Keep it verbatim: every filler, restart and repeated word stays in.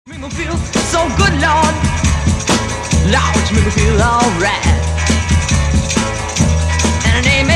Make me feel so good, Lord. Lord, you make me feel alright. And her name